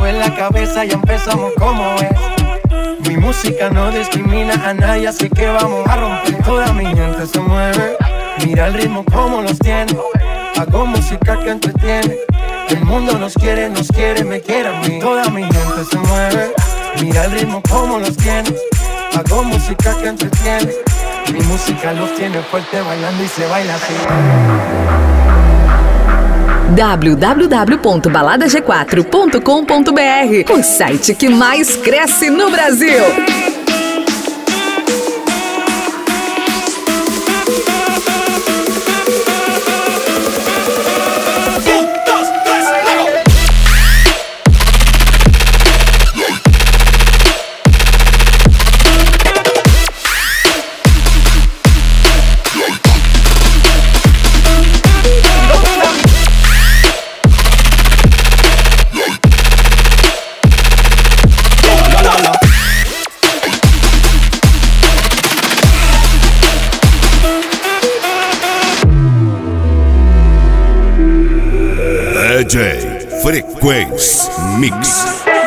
mueve la cabeza, ya empezamos como es. Mi música no discrimina a nadie, así que vamos a romper. Toda mi gente se mueve, mira el ritmo como los tiene. Hago música que entretiene. El mundo nos quiere, me quiere a mí. Toda mi gente se mueve, mira el ritmo como los tiene. Hago música que entretiene. Mi música los tiene fuerte bailando y se baila así. www.baladag4.com.br, o site que mais cresce no Brasil. DJ Frequency Mix.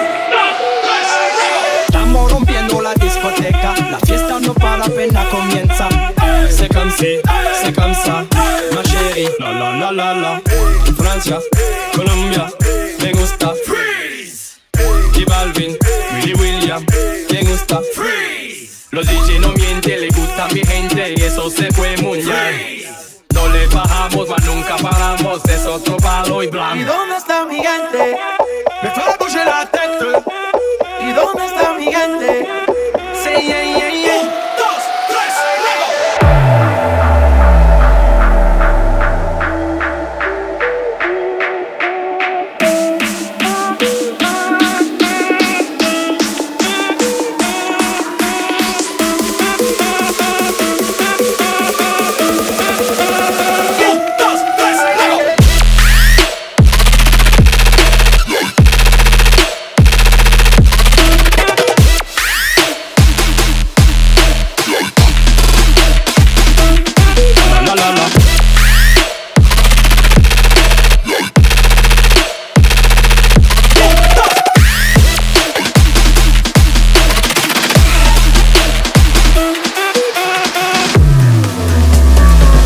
Estamos rompiendo la discoteca, la fiesta no para, apenas comienza. C'est comme si, c'est comme ça, ma chérie. La la la la la. Francia, Colombia, me gusta. Freeze. Y Balvin, Willy William, me gusta. Freeze. Los DJ no mienten, le gusta a mi gente y eso se fue muy bien. No le bajamos, mas nunca paramos, es otro palo y blanco. ¿Y dónde está mi gente?